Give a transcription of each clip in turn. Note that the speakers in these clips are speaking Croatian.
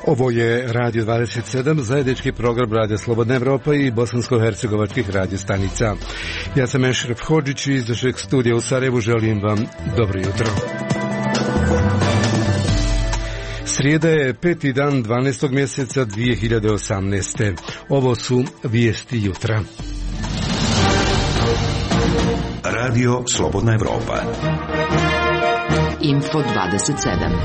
Ovo je Radio 27, zajednički program Radio Slobodna Evropa i bosansko-hercegovačkih radio stanica. Ja sam Ešref Hodžić iz našeg studija u Sarajevu, želim vam dobro jutro. Srijeda je 5. dan 12. mjeseca 2018. Ovo su vijesti jutra. Radio Slobodna Evropa. Info 27.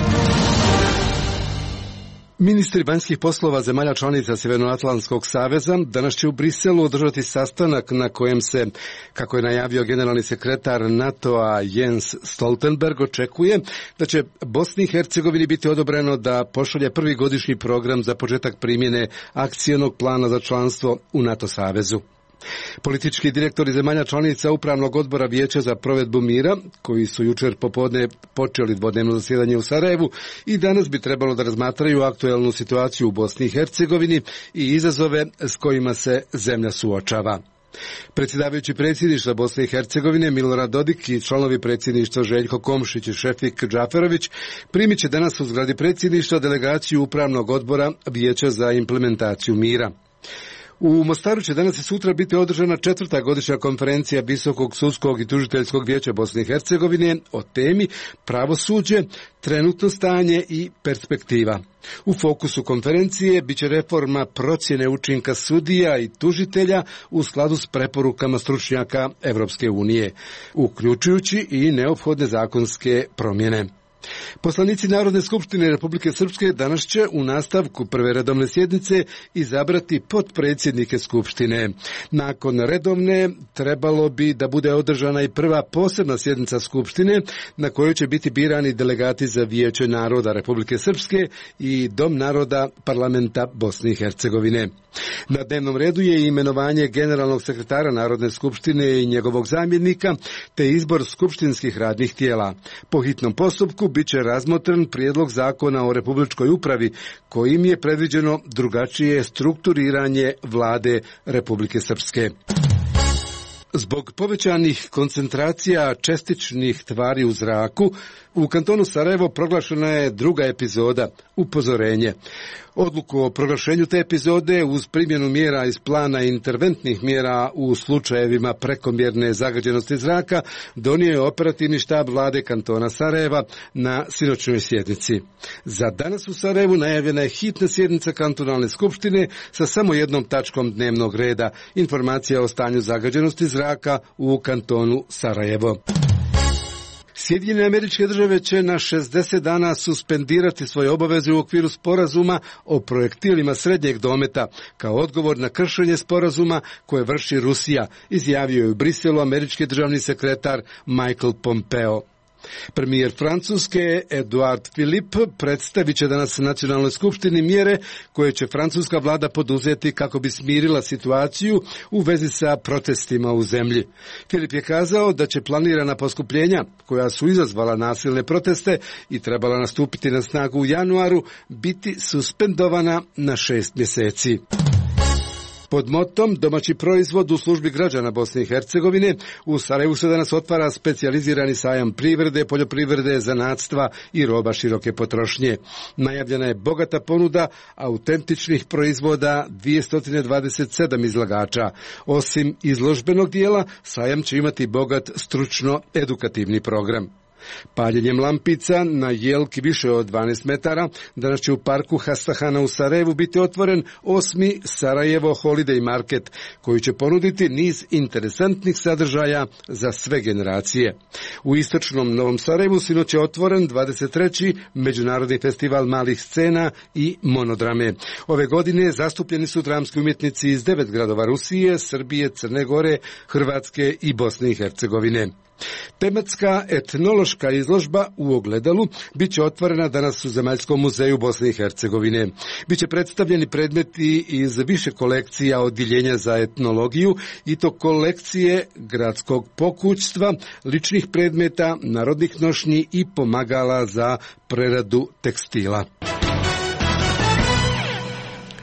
Ministri vanjskih poslova zemalja članica Sjevernoatlantskog saveza danas će u Briselu održati sastanak na kojem se, kako je najavio generalni sekretar NATO-a Jens Stoltenberg, očekuje da će Bosni i Hercegovini biti odobreno da pošalje prvi godišnji program za početak primjene akcionog plana za članstvo u NATO savezu. Politički direktori zemalja članica Upravnog odbora Vijeća za provedbu mira, koji su jučer popodne počeli dvodnevno zasjedanje u Sarajevu, i danas bi trebalo da razmatraju aktuelnu situaciju u Bosni i Hercegovini i izazove s kojima se zemlja suočava. Predsjedavajući predsjedništva Bosne i Hercegovine Milorad Dodik i članovi predsjedništva Željko Komšić i Šefik Džaferović primit će danas u zgradi predsjedništva delegaciju Upravnog odbora Vijeća za implementaciju mira. U Mostaru će danas i sutra biti održana 4. godišnja konferencija Visokog sudskog i tužiteljskog vijeća Bosne i Hercegovine o temi pravosuđe, trenutno stanje i perspektiva. U fokusu konferencije biće reforma procjene učinka sudija i tužitelja u skladu s preporukama stručnjaka Evropske unije, uključujući i neophodne zakonske promjene. Poslanici Narodne skupštine Republike Srpske danas će u nastavku prve redovne sjednice izabrati potpredsjednike skupštine. Nakon redovne trebalo bi da bude održana i prva posebna sjednica skupštine na kojoj će biti birani delegati za Vijeće naroda Republike Srpske i Dom naroda Parlamenta Bosne i Hercegovine. Na dnevnom redu je imenovanje generalnog sekretara Narodne skupštine i njegovog zamjenika, te izbor skupštinskih radnih tijela. Po hitnom postupku bit će razmotren prijedlog zakona o republičkoj upravi, kojim je predviđeno drugačije strukturiranje vlade Republike Srpske. Zbog povećanih koncentracija čestičnih tvari u zraku, u kantonu Sarajevo proglašena je druga epizoda, upozorenje. Odluku o proglašenju te epizode uz primjenu mjera iz plana interventnih mjera u slučajevima prekomjerne zagađenosti zraka donio je operativni štab vlade kantona Sarajeva na sinoćnoj sjednici. Za danas u Sarajevu najavljena je hitna sjednica kantonalne skupštine sa samo jednom tačkom dnevnog reda, informacija o stanju zagađenosti zraka u kantonu Sarajevo. Sjedinjene Američke Države će na 60 dana suspendirati svoje obaveze u okviru sporazuma o projektilima srednjeg dometa kao odgovor na kršenje sporazuma koje vrši Rusija, izjavio je u Briselu američki državni sekretar Michael Pompeo. Premijer Francuske Edouard Philippe predstavit će danas Nacionalnoj skupštini mjere koje će francuska vlada poduzeti kako bi smirila situaciju u vezi sa protestima u zemlji. Philippe je kazao da će planirana poskupljenja, koja su izazvala nasilne proteste i trebala nastupiti na snagu u januaru, biti suspendovana na 6 mjeseci. Pod motom domaći proizvod u službi građana Bosne i Hercegovine u Sarajevu se danas otvara specijalizirani sajam privrede, poljoprivrede, zanatstva i roba široke potrošnje. Najavljena je bogata ponuda autentičnih proizvoda 227 izlagača. Osim izložbenog dijela, sajam će imati bogat stručno-edukativni program. Paljenjem lampica na jelki više od 12 metara danas će u parku Hastahana u Sarajevu biti otvoren 8. Sarajevo Holiday Market, koji će ponuditi niz interesantnih sadržaja za sve generacije. U istočnom Novom Sarajevu sinoć je otvoren 23. Međunarodni festival malih scena i monodrame. Ove godine zastupljeni su dramski umjetnici iz 9 gradova Rusije, Srbije, Crne Gore, Hrvatske i Bosne i Hercegovine. Tematska etnološka izložba u Ogledalu bit će otvorena danas u Zemaljskom muzeju Bosne i Hercegovine. Biće predstavljeni predmeti iz više kolekcija odjeljenja za etnologiju i to kolekcije gradskog pokućstva, ličnih predmeta, narodnih nošnji i pomagala za preradu tekstila.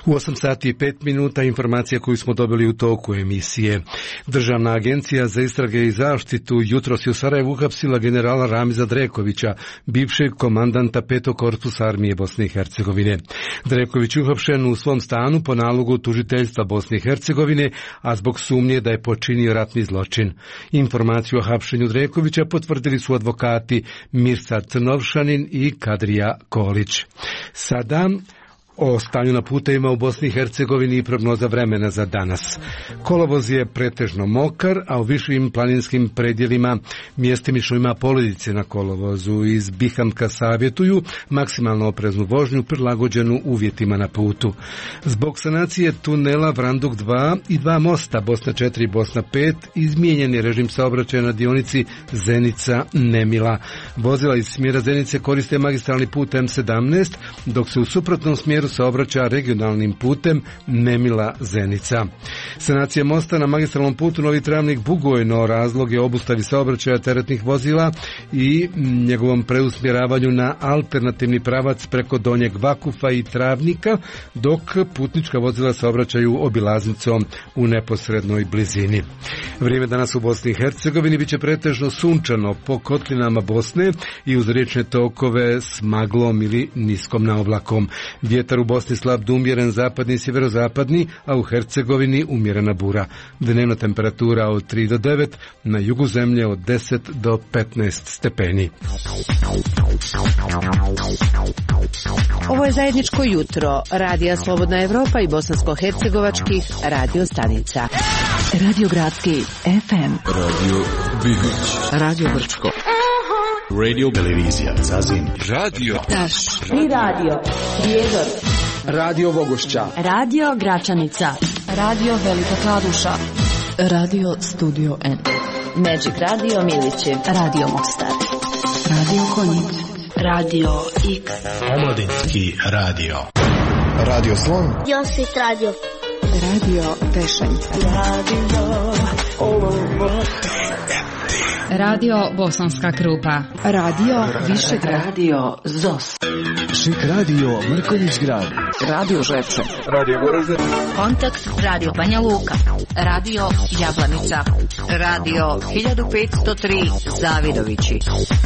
U 8 sati i 5 minuta informacija koju smo dobili u toku emisije. Državna agencija za istrage i zaštitu jutros je u Sarajevu uhapsila generala Ramiza Drekovića, bivšeg komandanta 5. korpusa armije Bosne i Hercegovine. Dreković je uhapšen u svom stanu po nalogu tužiteljstva Bosne i Hercegovine, a zbog sumnje da je počinio ratni zločin. Informaciju o hapšenju Drekovića potvrdili su advokati Mirsa Crnovšanin i Kadrija Kolić. Sada o stanju na putevima u Bosni i Hercegovini i prognoza vremena za danas. Kolovoz je pretežno mokar, a u višim planinskim predjelima mjestimično ima poledice na kolovozu. Iz Bihamka savjetuju maksimalno opreznu vožnju prilagođenu uvjetima na putu. Zbog sanacije tunela Vranduk 2 i 2 mosta Bosna 4 i Bosna 5 izmijenjen je režim saobraćaja na dionici Zenica-Nemila. Vozila iz smjera Zenice koriste magistralni put M17, dok se u suprotnom smjeru saobraća regionalnim putem Nemila-Zenica. Sanacija mosta na magistralnom putu Novi Travnik-Bugojno razlog je obustavi saobraćaja teretnih vozila i njegovom preusmjeravanju na alternativni pravac preko Donjeg Vakufa i Travnika, dok putnička vozila saobraćaju obilaznicom u neposrednoj blizini. Vrijeme danas u Bosni i Hercegovini biće pretežno sunčano po kotlinama Bosne i uz riječne tokove s maglom ili niskom naoblakom. Vjetar u Bosni slab do umjeren zapadni i sjeverozapadni, a u Hercegovini umjerena bura. Dnevna temperatura od 3 do 9, na jugu zemlje od 10 do 15 stepeni. Ovo je zajedničko jutro Radija Slobodna Evropa i bosansko-hercegovačkih radio stanica. Radio Gradski FM, Radio Bihoć, Radio Brčko, Radio Televizija Zazin, Radio Taš i Radio Prijedor, Radio Vogošća, Radio Gračanica, Radio Velika Kladuša, Radio Studio N, Magic Radio Milići, Radio Mostar, Radio Konjic, Radio X, Omladinski radio, Radio Slon, Josit Radio, Radio Pešanica, Radio Bosanska Krupa, Radio Višegrad, Radio Zos, Šik Radio Mrkonjić Grad, Radio Žepče, Radio Goražde, Kontakt Radio Banja Luka, Radio Jablanica, Radio 1503 Zavidovići.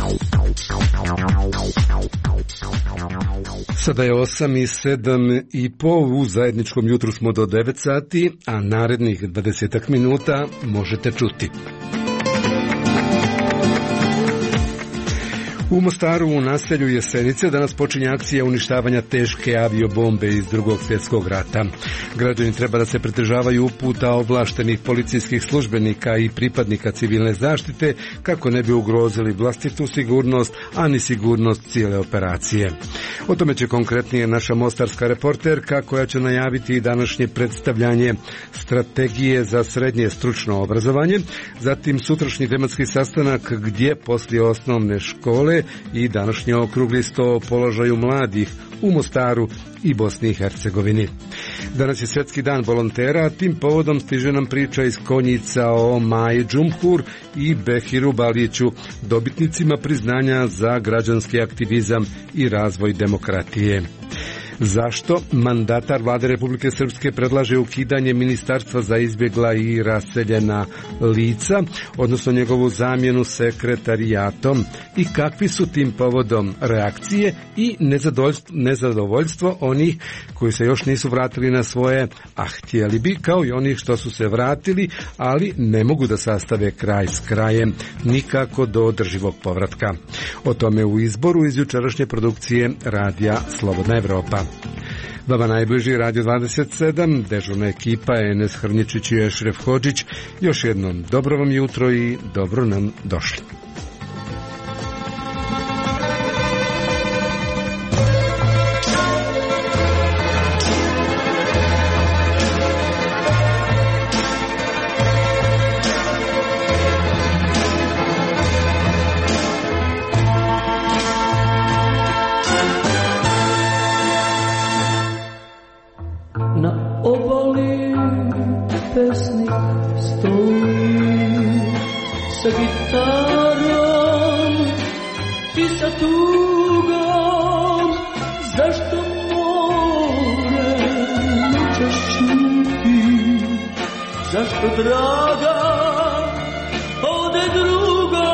Sada je 8 i 7 i pol, u zajedničkom jutru smo do 9 sati, a narednih 20 minuta možete čuti. U Mostaru u naselju Jesenice danas počinje akcija uništavanja teške aviobombe iz Drugog svjetskog rata. Građani treba da se pridržavaju uputa ovlaštenih policijskih službenika i pripadnika civilne zaštite kako ne bi ugrozili vlastitu sigurnost, a ni sigurnost cijele operacije. O tome će konkretnije naša mostarska reporterka koja će najaviti i današnje predstavljanje strategije za srednje stručno obrazovanje, zatim sutrašnji tematski sastanak gdje poslije osnovne škole i današnji okrugli sto o položaju mladih u Mostaru i Bosni i Hercegovini. Danas je svjetski dan volontera, a tim povodom stiže nam priča iz Konjica o Maji Džumhur i Behiru Baliću, dobitnicima priznanja za građanski aktivizam i razvoj demokratije. Zašto mandatar Vlade Republike Srpske predlaže ukidanje Ministarstva za izbjegla i raseljena lica, odnosno njegovu zamjenu sekretarijatom, i kakvi su tim povodom reakcije i nezadovoljstvo onih koji se još nisu vratili na svoje, a htjeli bi, kao i onih što su se vratili, ali ne mogu da sastave kraj s krajem, nikako do održivog povratka. O tome u izboru iz jučerašnje produkcije Radija Slobodna Evropa. Vama najbliži Radio 27, dežurna ekipa Enes Hrnjičić i Ešref Hodžić. Još jednom dobro vam jutro i dobro nam došli. zašto draga ode druga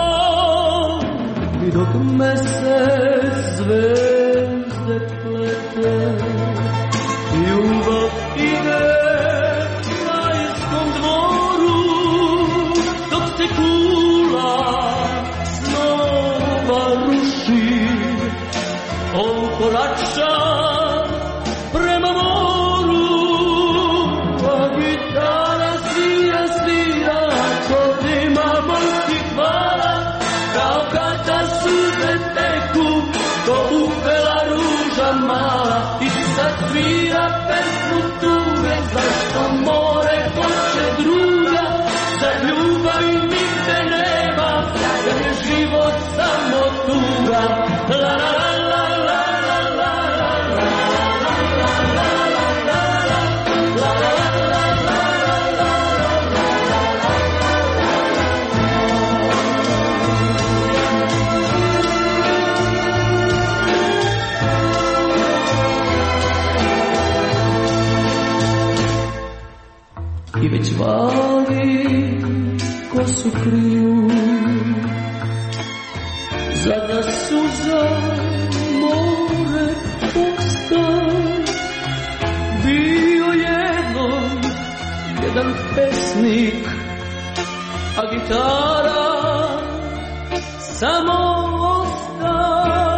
i dok mesec zvezde plete ljubav ide na istom dvoru dok se kula snova ruši on korača prema moru a gitara svira kod ima morskih vala kao kada suze teku ko upela ruža mala i sad svira pesmu tuge zašto more hoće druga za ljubav nigde nema kad je život samo tuga la la la la i već vali kosu kriju zadnja suza more pusta bio jednom jedan pesnik a gitara samo osta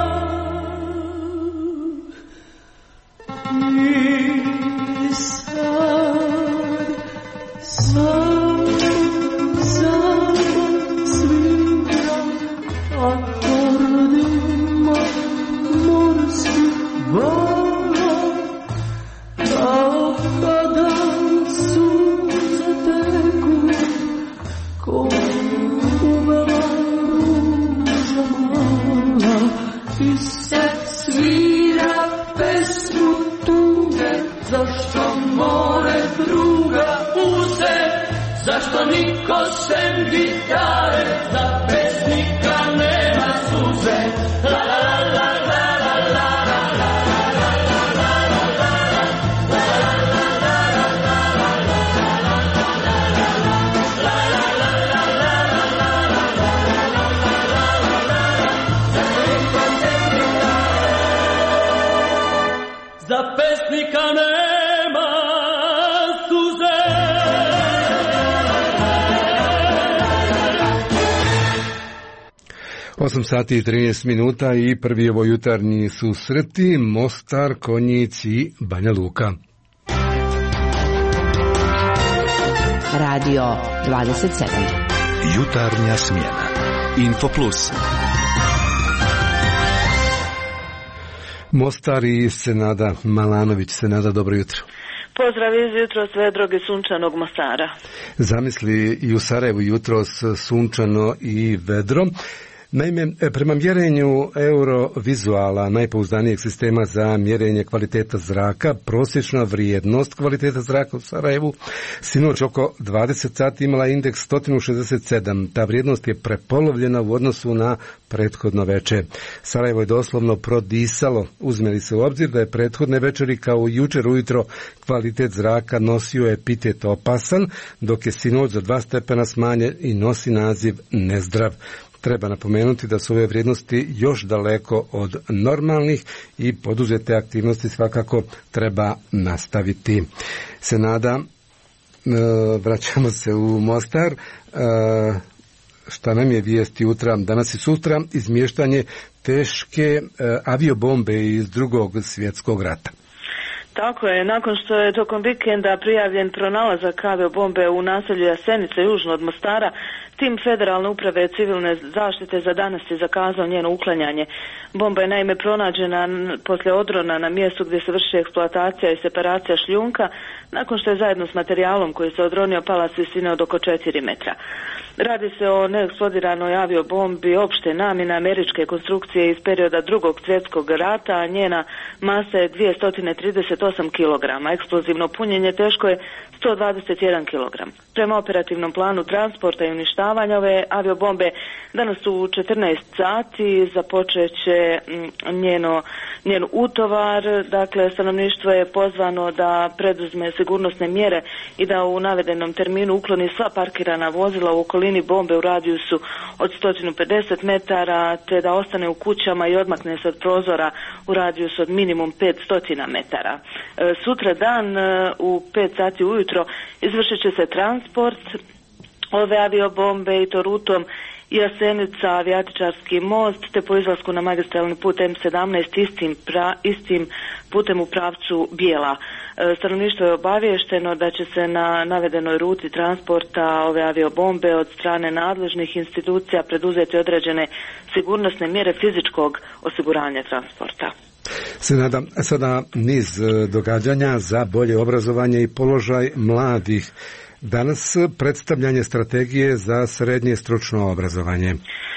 i sad svira akordima morskih vala kao kada suze teku ko uvela ruža mala i sad svira pesmu tuge zašto more druga uze zašto niko sem gitare za pesnika nema suze la la la la la la la za pesnika nema suze 8 sati i 13 minuta i prvi ovo jutarnji susreti Mostar, Konjic i Banja Luka. Radio 27. Jutarnja smjena. Info Plus. Mostar i Senada Malanović. Senada, dobro jutro. Pozdrav iz jutros vedrog i sunčanog Mostara. Zamisli i u Sarajevu jutros sunčano i vedro. Naime, prema mjerenju Eurovizuala, najpouzdanijeg sistema za mjerenje kvaliteta zraka, prosječna vrijednost kvaliteta zraka u Sarajevu sinoć oko 20 sati imala indeks 167. Ta vrijednost je prepolovljena u odnosu na prethodno veče. Sarajevo je doslovno prodisalo, uzme li se u obzir da je prethodne večeri kao jučer ujutro kvalitet zraka nosio epitet opasan, dok je sinoć za 2 stepena smanjen i nosi naziv nezdrav. Treba napomenuti da su ove vrijednosti još daleko od normalnih i poduzete aktivnosti svakako treba nastaviti. Senada, vraćamo se u Mostar. Šta nam je vijest jutra, danas i sutra, izmještanje teške aviobombe iz Drugog svjetskog rata. Tako je, nakon što je tokom vikenda prijavljen pronalazak aviobombe u naselju Jasenica južno od Mostara, tim Federalne uprave civilne zaštite za danas je zakazao njeno uklanjanje. Bomba je naime pronađena poslije odrona na mjestu gdje se vrši eksploatacija i separacija šljunka, nakon što je zajedno s materijalom koji se odronio pala s visine od oko 4 metra. Radi se o neeksplodiranoj aviobombi opšte namjene američke konstrukcije iz perioda Drugog svjetskog rata, a njena masa je 238 kg. Eksplozivno punjenje teško je 121 kg. Prema operativnom planu transporta i uništavanja uništavanja ove aviobombe. Danas u 14 sati započet će njen utovar. Dakle, stanovništvo je pozvano da preduzme sigurnosne mjere i da u navedenom terminu ukloni sva parkirana vozila u okolini bombe u radijusu od 150 metara, te da ostane u kućama i odmakne se od prozora u radijusu od minimum 500 metara. Sutra dan u 5 sati ujutro izvršit će se transport ove aviobombe i to rutom Jasenica, avijatičarski most, te po izlasku na magistralni put M17 istim putem u pravcu Bijela. Stanovništvo je obavješteno da će se na navedenoj ruti transporta ove aviobombe od strane nadležnih institucija preduzeti određene sigurnosne mjere fizičkog osiguranja transporta. Sada niz događanja za bolje obrazovanje i položaj mladih. Danas predstavljanje strategije za srednje stručno obrazovanje.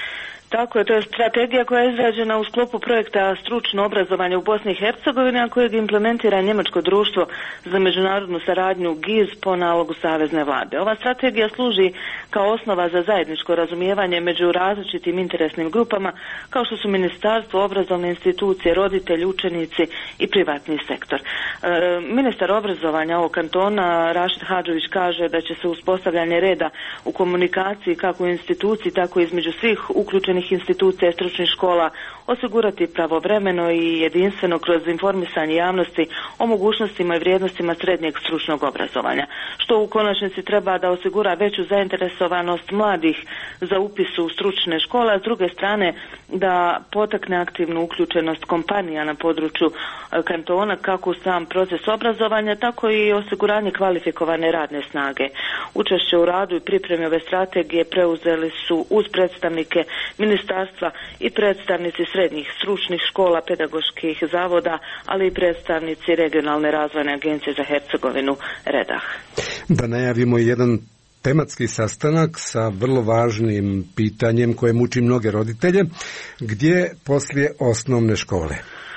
Tako je, to je strategija koja je izrađena u sklopu projekta stručno obrazovanje u Bosni i Hercegovini, a kojeg implementira Njemačko društvo za međunarodnu saradnju GIZ po nalogu Savezne vlade. Ova strategija služi kao osnova za zajedničko razumijevanje među različitim interesnim grupama, kao što su ministarstvo, obrazovne institucije, roditelji, učenici i privatni sektor. Ministar obrazovanja ovog kantona Rašid Hadžović kaže da će se uspostavljanje reda u komunikaciji kako u instituciji, tako i između svih uključenih institucija i stručnih škola osigurati pravovremeno i jedinstveno kroz informisanje javnosti o mogućnostima i vrijednostima srednjeg stručnog obrazovanja, što u konačnici treba da osigura veću zainteresovanost mladih za upis u stručne škole, a s druge strane da potakne aktivnu uključenost kompanija na području kantona kako u sam proces obrazovanja, tako i osiguranje kvalifikovane radne snage. Učešće u radu i pripremi ove strategije preuzeli su uz predstavnike ministarstva i predstavnici srednjih stručnih škola, pedagoških zavoda, ali i predstavnici regionalne razvojne agencije za Hercegovinu Redah. Da najavimo jedan tematski sastanak sa vrlo važnim pitanjem koje muči mnoge roditelje, gdje poslije osnovne škole.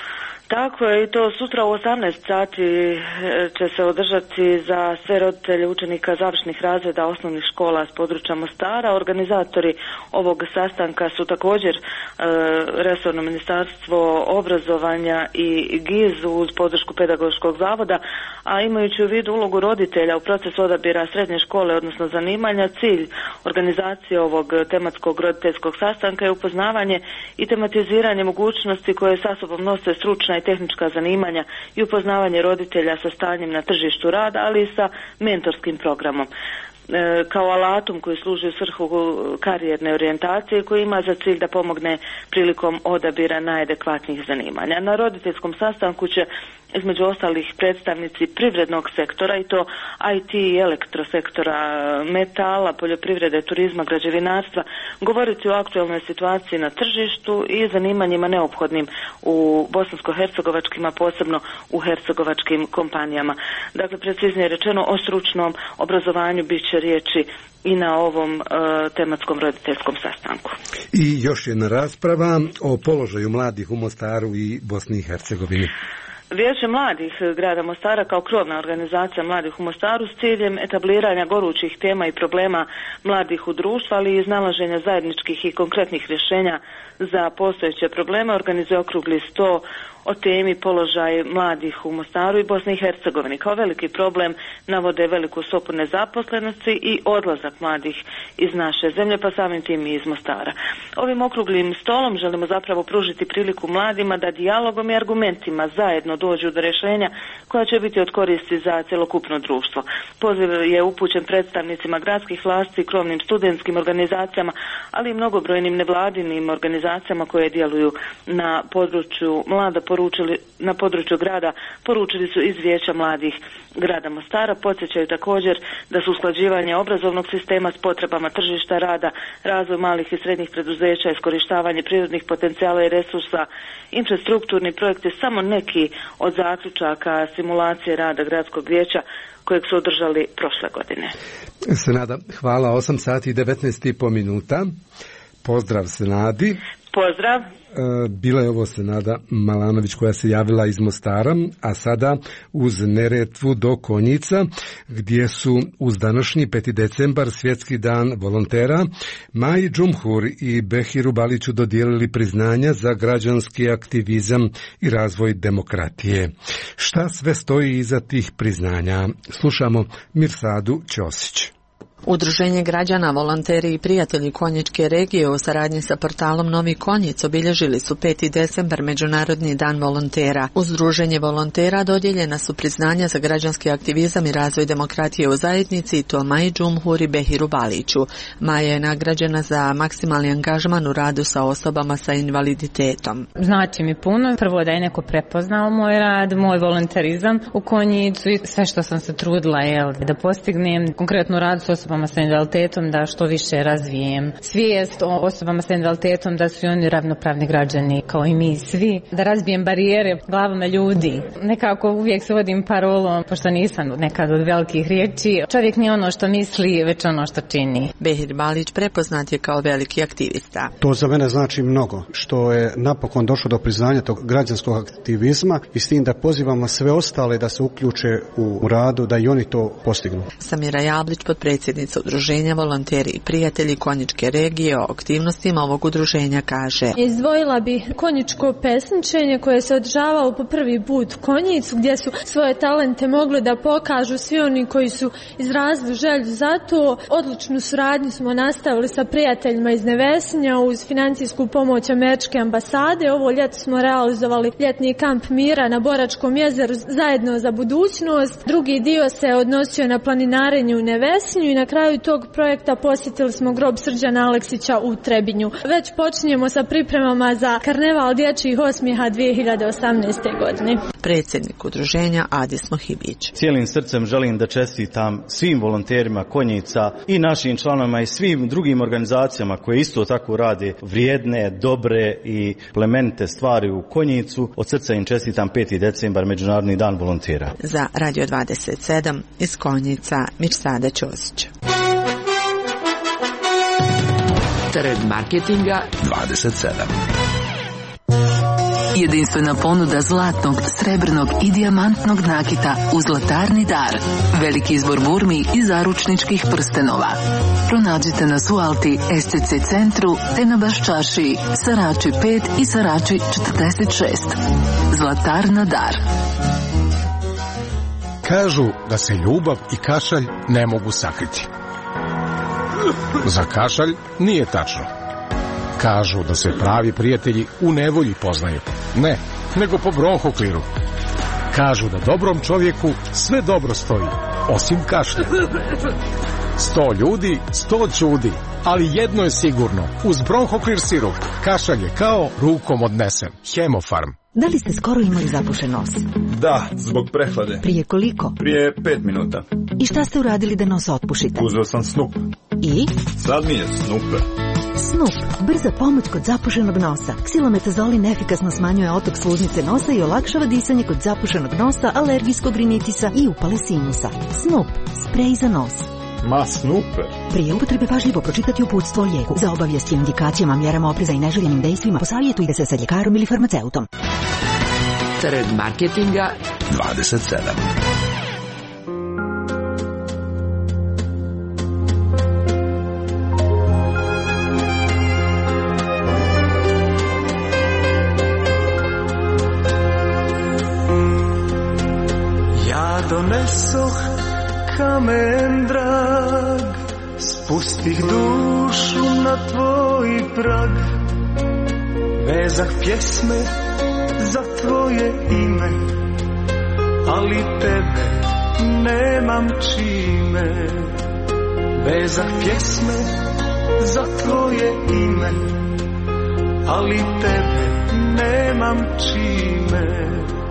Tako je, i to sutra u 18 sati će se održati za sve roditelje učenika završnih razreda osnovnih škola s područja Mostara. Organizatori ovog sastanka su također resorno ministarstvo obrazovanja i GIZ uz podršku pedagoškog zavoda, a imajući u vidu ulogu roditelja u procesu odabira srednje škole, odnosno zanimanja, cilj organizacije ovog tematskog roditeljskog sastanka je upoznavanje i tematiziranje mogućnosti koje sa sobom nose stručna i tehnička zanimanja i upoznavanje roditelja sa stanjem na tržištu rada, ali i sa mentorskim programom kao alatom koji služi u svrhu karijerne orijentacije, koji ima za cilj da pomogne prilikom odabira najadekvatnijih zanimanja. Na roditeljskom sastanku će između ostalih predstavnici privrednog sektora, i to IT i elektrosektora, metala, poljoprivrede, turizma, građevinarstva, govoriti o aktualnoj situaciji na tržištu i zanimanjima neophodnim u bosansko-hercegovačkim, a posebno u hercegovačkim kompanijama. Dakle, preciznije rečeno, o stručnom obrazovanju bit će riječi i na ovom tematskom roditeljskom sastanku. I još jedna rasprava o položaju mladih u Mostaru i Bosni i Hercegovini. Vijeće mladih grada Mostara kao krovna organizacija mladih u Mostaru s ciljem etabliranja gorućih tema i problema mladih u društvu, ali i iznalaženja zajedničkih i konkretnih rješenja za postojeće probleme organizuje okrugli sto o temi položaj mladih u Mostaru i Bosni i Hercegovini. Kao veliki problem navode veliku stopu nezaposlenosti i odlazak mladih iz naše zemlje, pa samim tim i iz Mostara. Ovim okruglim stolom želimo zapravo pružiti priliku mladima da dijalogom i argumentima zajedno dođu do rješenja koja će biti od koristi za cjelokupno društvo. Poziv je upućen predstavnicima gradskih vlasti i krovnim studentskim organizacijama, ali i mnogobrojnim nevladinim organizacijama koje djeluju na području na području grada, poručili su iz Vijeća mladih grada Mostara. Podsjećaju također da su usklađivanje obrazovnog sistema s potrebama tržišta rada, razvoj malih i srednjih preduzeća, iskorištavanje prirodnih potencijala i resursa, infrastrukturni projekti samo neki od zaključaka simulacije rada gradskog vijeća kojeg su održali prošle godine. Senada, hvala. 8 sati i 19,5 minuta. Pozdrav Senadi. Pozdrav. Bila je ovo Senada Malanović koja se javila iz Mostara, a sada uz Neretvu do Konjica, gdje su uz današnji 5. decembar, svjetski dan volontera, Maji Džumhur i Behiru Baliću dodijelili priznanja za građanski aktivizam i razvoj demokratije. Šta sve stoji iza tih priznanja? Slušamo Mirsadu Ćosić. Udruženje građana, volonteri i prijatelji Konjičke regije u saradnji sa portalom Novi Konjic obilježili su 5. decembar Međunarodni dan volontera. Uz druženje volontera dodijeljena su priznanja za građanski aktivizam i razvoj demokratije u zajednici i to Maji Džumhur i Behiru Baliću. Maja je nagrađena za maksimalni angažman u radu sa osobama sa invaliditetom. Znači mi puno. Prvo da je neko prepoznao moj rad, moj volonterizam u Konjicu i sve što sam se trudila da postignem, konkretno rad s osobama sa invaliditetom, da što više razvijem svijest o osobama sa invaliditetom, da su i oni ravnopravni građani kao i mi svi, da razbijem barijere glavama ljudi. Nekako uvijek se vodim parolom, pošto nisam nekad od velikih riječi, čovjek nije ono što misli, već ono što čini. Behir Balić prepoznat je kao veliki aktivista. To za mene znači mnogo, što je napokon došlo do priznanja tog građanskog aktivizma i s tim da pozivamo sve ostale da se uključe u radu, da i oni to postignu. Samira Jablić, potpredsjednica Udruženja volonteri i prijatelji Konjičke regije, o aktivnostima ovog udruženja kaže: Izdvojila bi konjičko pesničenje koje se održavalo po prvi put u Konjicu, gdje su svoje talente mogli da pokažu svi oni koji su izrazili želju za to. Odličnu suradnju smo nastavili sa prijateljima iz Nevesinja uz financijsku pomoć Američke ambasade. Ovo ljeto smo realizovali ljetni kamp mira na Boračkom jezeru zajedno za budućnost. Drugi dio se odnosio na planinarenje u Nevesinju i na kraju tog projekta posjetili smo grob Srđana Aleksića u Trebinju. Već počinjemo sa pripremama za karneval dječjih osmijeha 2018. godine. Predsjednik udruženja Adis Mohibić. Cijelim srcem želim da čestitam svim volonterima Konjica i našim članovima i svim drugim organizacijama koje isto tako rade vrijedne, dobre i plemenite stvari u Konjicu. Od srca im čestitam 5. decembar, Međunarodni dan volontera. Za Radio 27 iz Konjica, Mirsada Ćosić. Trend marketinga 27. Jedinstvena ponuda zlatnog, srebrnog i dijamantnog nakita u Zlatarni dar. Veliki izbor burmi i zaručničkih prstenova. Pronađite nas u Alti, SCC centru, te na Baščaršiji, Sarači 5 i Sarači 46. Zlatarna dar. Kažu da se ljubav i kašalj ne mogu sakriti. Za kašalj nije tačno. Kažu da se pravi prijatelji u nevolji poznaju. Ne, nego po bronhokliru. Kažu da dobrom čovjeku sve dobro stoji, osim kašlja. 100 ljudi, 100 čudi, ali jedno je sigurno. Uz bronhoklir sirup, kašalj je kao rukom odnesen. Hemofarm. Da li ste skoro imali zapušen nos? Da, zbog prehlade. Prije koliko? Prije 5 minuta. I šta ste uradili da nos otpušite? Uzeo sam Snup. I? Sad mi je Snuper. Snup, brza pomoć kod zapušenog nosa. Ksilometazolin efikasno smanjuje otok sluznice nosa i olakšava disanje kod zapušenog nosa, alergijskog rinitisa i upale sinusa. Snup, sprej za nos. Ma Snuper. Prije upotrebe pažljivo pročitati uputstvo o lijeku. Za obavijesti o indikacijama, mjerama opreza i neželjenim dejstvima posavjetujte se sa ljekarom ili farmaceutom. Trend marketinga 27. Ja donesoh kamen drag, spustih dušu na tvoj prag, vezah pjesme za tvoje ime, ali tebe nemam čime. Vezah pjesme za tvoje ime, ali tebe nemam čime.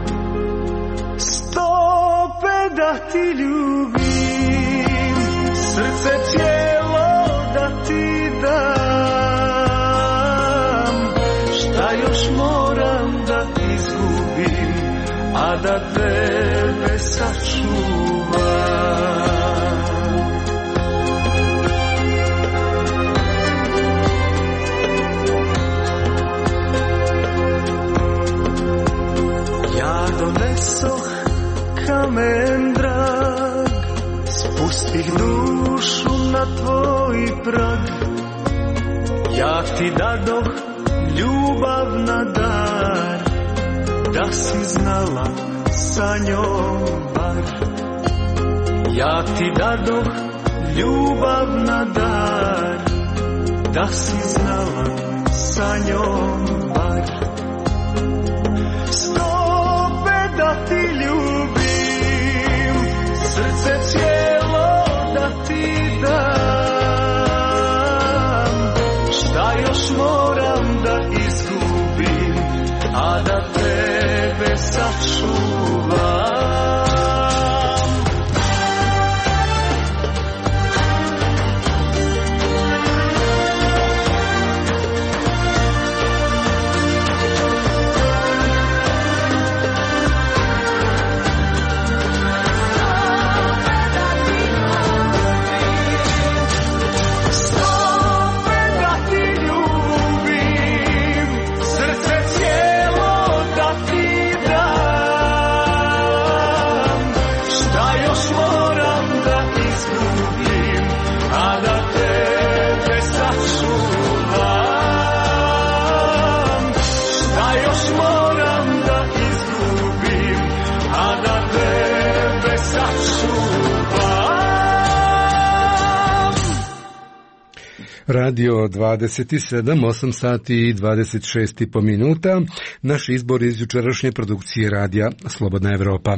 Stope da ti ljubim, srce cijelo da ti dam. Šta još moram da izgubim, a da tebe sačuvam? za tvoj prag. Ja ti dadoh ljubav na dar, da si znala sa njom bar. Ja ti dadoh ljubav na dar, da si znala sa njom bar. Stope da ti ljubim, srce cijelo da ti dam. Šta još moram da izgubim, a da tebe sačuvam. Radio 27, 8 sati i 26,5 minuta. Naš izbor iz jučerašnje produkcije radija Slobodna Evropa.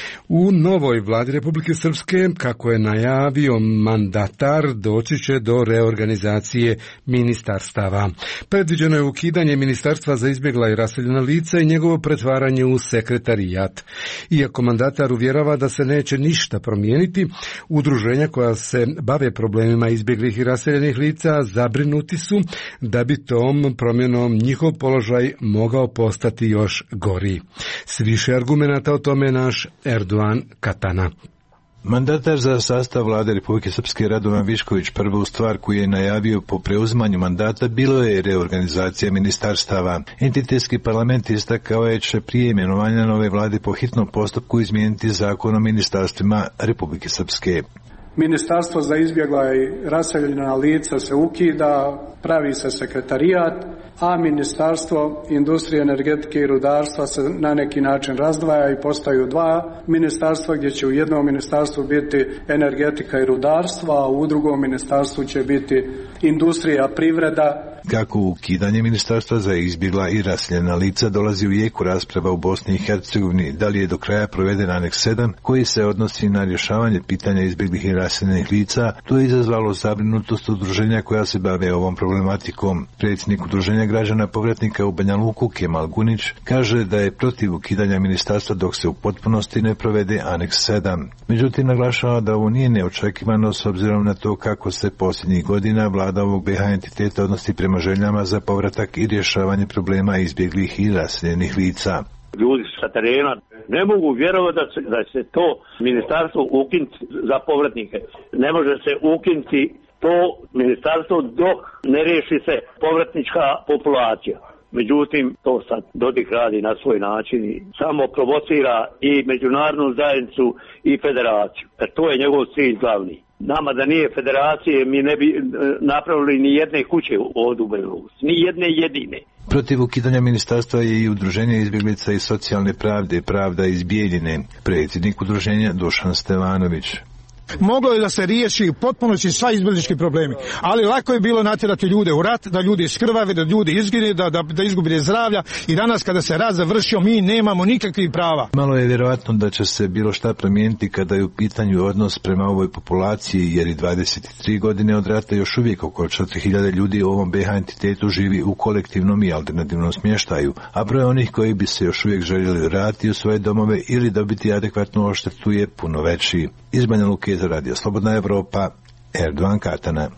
U novoj vladi Republike Srpske, kako je najavio mandatar, doći će do reorganizacije ministarstava. Predviđeno je ukidanje Ministarstva za izbjegla i raseljena lica i njegovo pretvaranje u sekretarijat. Iako mandatar uvjerava da se neće ništa promijeniti, udruženja koja se bave problemima izbjeglih i raseljenih lica zabrinuti su da bi tom promjenom njihov položaj mogao postati još gori. S više argumenata o tome naš Erdogan Katana. Mandatar za sastav vlade Republike Srpske Radovan Višković prvu stvar koju je najavio po preuzimanju mandata bilo je reorganizacija ministarstava. Entitetski parlament istakao je će prije imenovanja nove vlade po hitnom postupku izmijeniti zakon o ministarstvima Republike Srpske. Ministarstvo za izbjegla i raseljena lica se ukida, pravi se sekretarijat, a Ministarstvo industrije, energetike i rudarstva se na neki način razdvaja i postaju dva ministarstva, gdje će u jednom ministarstvu biti energetika i rudarstvo, a u drugom ministarstvu će biti industrija, privreda. Kako ukidanje Ministarstva za izbjegla i raseljena lica dolazi u jeku rasprava u Bosni i Hercegovini, da li je do kraja proveden aneks 7 koji se odnosi na rješavanje pitanja izbjeglih i raseljenih lica, to je izazvalo zabrinutost udruženja koja se bave ovom problematikom. Predsjednik udruženja građana povratnika u Banja Luku Kemal Gunić kaže da je protiv ukidanja ministarstva dok se u potpunosti ne provede aneks 7. Međutim, naglašava da ovo nije neočekivano s obzirom na to kako se posljednjih godina vlada ovog BiH entiteta odnosi prema željama za povratak i rješavanje problema izbjeglih i raseljenih lica. Ljudi sa terena ne mogu vjerovati da se to ministarstvo ukinuti za povratnike. Ne može se ukinuti to ministarstvo dok ne riješi se povratnička populacija. Međutim, to sad Dodik radi na svoj način i samo provocira i međunarodnu zajednicu i federaciju. Jer to je njegov cilj glavni. Nama da nije federacije, mi ne bi napravili ni jedne kuće ovdje u Belorusu, ni jedne jedine. Protiv ukidanja ministarstva je i udruženje izbjeglica i socijalne pravde, Pravda iz Bijeljine, predsjednik udruženja Dušan Stevanović. Moglo je da se riješi potpunosti sva izbjeglički problemi, ali lako je bilo natjerati ljude u rat, da ljudi iskrvave, da ljudi izgine, da izgubire zdravlja i danas kada se rat završio mi nemamo nikakvih prava. Malo je vjerojatno da će se bilo šta promijeniti kada je u pitanju odnos prema ovoj populaciji, jer i 23 godine od rata još uvijek oko 4000 ljudi u ovom BiH entitetu živi u kolektivnom i alternativnom smještaju, a broj onih koji bi se još uvijek željeli vratiti u svoje domove ili dobiti adekvatnu odštetu je puno veći. Iz Banja Luke za Radio Slobodna Evropa, Erdogan Katana.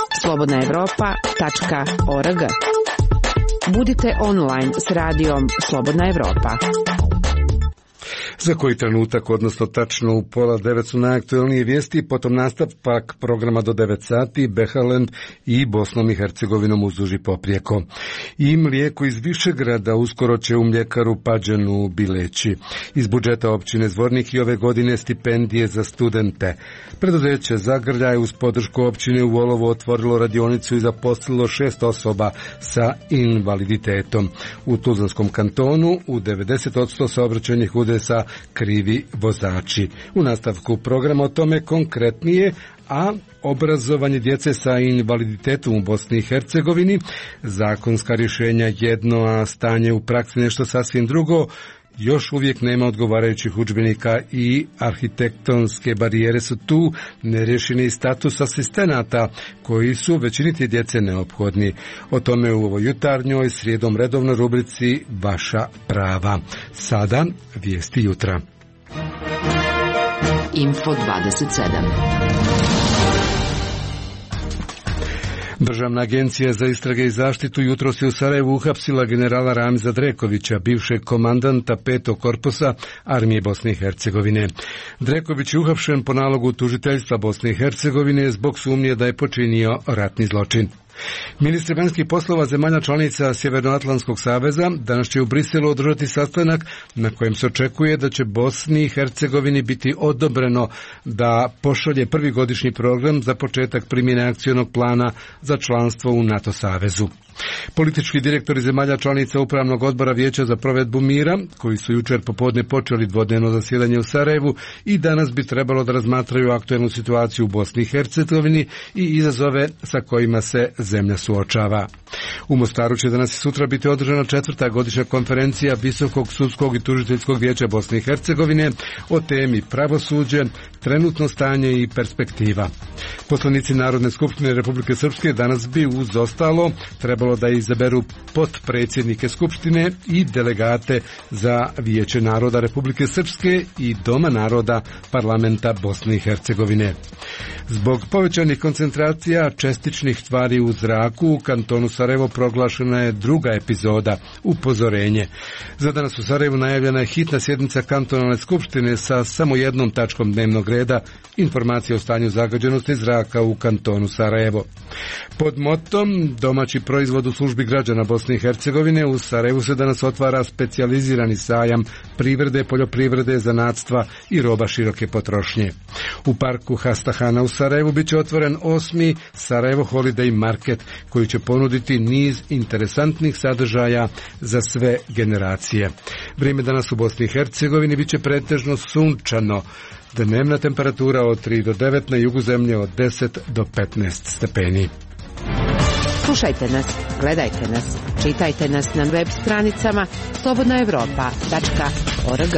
slobodnaevropa.org. Budite online s radijom Slobodna Evropa. Za koji trenutak, odnosno tačno u 8:30 su najaktuelnije vijesti, potom nastavak programa do 9 sati, Behaland i Bosnom i Hercegovinom uzduž i poprijeko. I mlijeko iz Višegrada uskoro će u mljekaru Pađenu Bileći. Iz budžeta općine Zvornik i ove godine stipendije za studente. Preduzeće Zagrljaj uz podršku općine u Volovu otvorilo radionicu i zaposlilo 6 osoba sa invaliditetom. U Tuzlanskom kantonu u 90% saobraćajnih udesa krivi vozači. U nastavku programa o tome konkretnije, a obrazovanje djece sa invaliditetom u Bosni i Hercegovini, zakonska rješenja jedno, a stanje u praksi nešto sasvim drugo. Još uvijek nema odgovarajućih udžbenika i arhitektonske barijere su tu, nerješeni status asistenata koji su većini te djece neophodni. O tome u ovoj jutarnjoj srijedom redovnoj rubrici Vaša prava. Sada vijesti jutra. Info 27. Državna agencija za istrage i zaštitu jutros je u Sarajevu uhapsila generala Ramiza Drekovića, bivšeg komandanta 5. korpusa armije Bosne i Hercegovine. Dreković je uhapšen po nalogu tužiteljstva Bosne i Hercegovine zbog sumnje da je počinio ratni zločin. Ministri vanjskih poslova zemalja članica Sjevernoatlantskog saveza danas će u Briselu održati sastanak na kojem se očekuje da će Bosni i Hercegovini biti odobreno da pošalje prvi godišnji program za početak primjene akcionog plana za članstvo u NATO savezu. Politički direktori zemalja članica Upravnog odbora Vijeća za provedbu mira, koji su jučer popodne počeli dvodnevno zasjedanje u Sarajevu i danas bi trebalo da razmatraju aktuelnu situaciju u Bosni i Hercegovini i izazove sa kojima se zemlja suočava. U Mostaru će danas i sutra biti održana 4. godišnja konferencija Visokog sudskog i tužiteljskog vijeća Bosne i Hercegovine o temi pravosuđe, trenutno stanje i perspektiva. Poslanici Narodne skupštine Republike Srpske danas bi uz ostalo trebalo da izaberu potpredsjednike skupštine i delegate za Vijeće naroda Republike Srpske i Doma naroda parlamenta Bosne i Hercegovine. Zbog povećanih koncentracija čestičnih tvari u zraku u kantonu Sarajevo proglašena je druga epizoda, upozorenje. Za danas u Sarajevu najavljena je hitna sjednica kantonalne skupštine sa samo jednom tačkom dnevnog reda, informacije o stanju zagađenosti zraka u kantonu Sarajevo. Pod motom domaći proizvod u službi građana Bosne i Hercegovine u Sarajevu se danas otvara specijalizirani sajam privrede, poljoprivrede, zanatstva i roba široke potrošnje. U parku Hastahana u Sarajevu bit će otvoren 8. Sarajevo Holiday Market koji će ponuditi niz interesantnih sadržaja za sve generacije. Vrijeme danas u Bosni i Hercegovini bit će pretežno sunčano. Dnevna temperatura od 3 do 9, na jugu zemlje od 10 do 15 stepeni. Slušajte nas, gledajte nas, čitajte nas na web stranicama slobodnaevropa.org.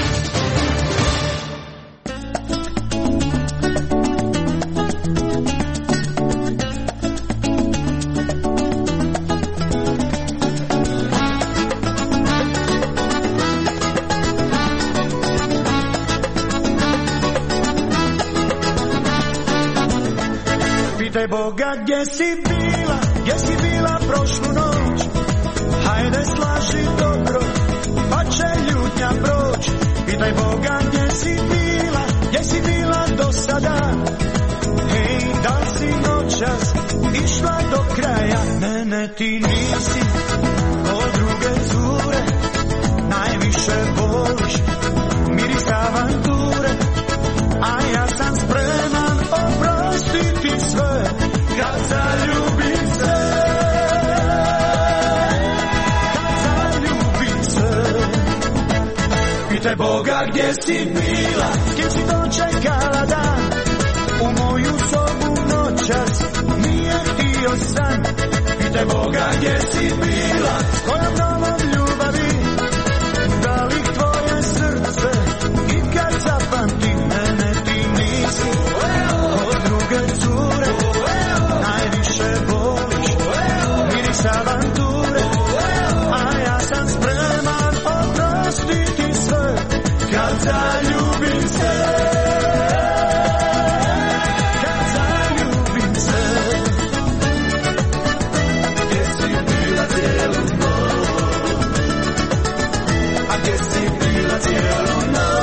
Pitaj Boga gdje si bila prošlu noć, hajde slaži dobro, pa će ljutnja proć. Pitaj Boga gdje si bila do sada, hej, da li si noćas išla do kraja. Mene ti nisi od druge cure, najviše voliš miris avanture, a ja sam spreman oprostiti sve kad zaljubim se. Pitaj Boga gdje si bila, s kim si dočekala dan, u moju sobu noćas nije htio san. Pitaj Boga gdje si bila, s kojom novom ljubavi, da li tvoje srce ikad zapamti. Mene ti nisi od druge cure, najviše voliš miris avanture, a ja sam spreman oprostiti sve kad zaljubim se. Kad zaljubim se. Gdje si bila cijelu noć, a gdje si bila cijelu noć.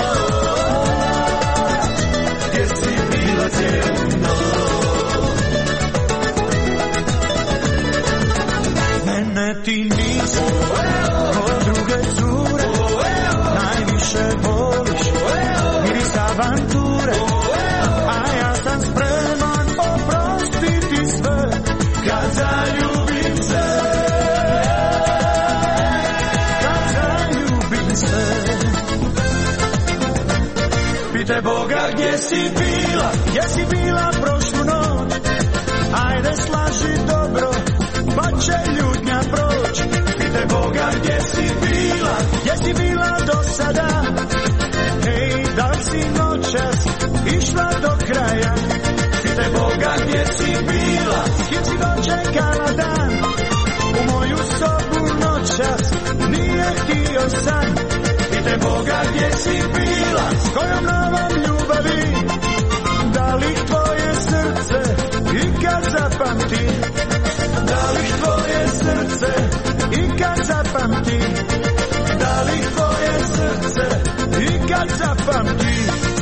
gdje si bila prošlu noć? Ajde slaži dobro, pa će ljutnja proć. Pitaj Boga gdje si bila do sada? Hej, da li si noćas išla do kraja? Pitaj Boga gdje si dočekala dan? U moju sobu noćas nije htio san. Pitaj Boga gdje si bila, s kojom novom ljubavi? Da li tvoje srce ikad zapamti? Da li tvoje srce ikad zapamti? Da li tvoje srce ikad zapamti?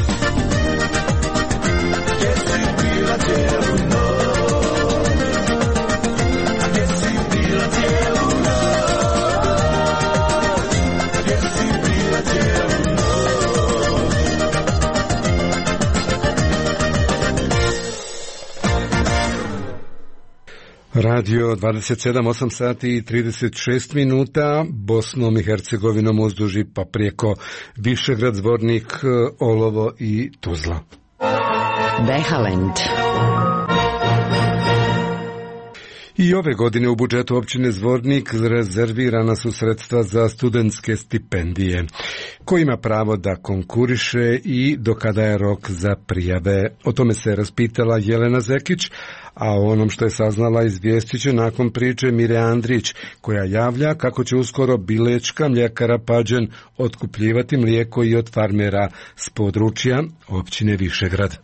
Gdje si bila cijelu noć? Gdje si bila cijelu noć? Gdje si bila cijelu noć? Radio 27, 8 sati i 36 minuta, Bosnom i Hercegovinom uzduži pa preko Višegrad, Zvornik, Olovo i Tuzla. Behalend. I ove godine u budžetu općine Zvornik rezervirana su sredstva za studentske stipendije. Ko ima pravo da konkuriše i do kada je rok za prijave? O tome se raspitala Jelena Zekić, a o onom što je saznala izvijestit će nakon priče Mire Andrić, koja javlja kako će uskoro Bilečka mljekara Pađen otkupljivati mlijeko i od farmera s područja općine Višegrad.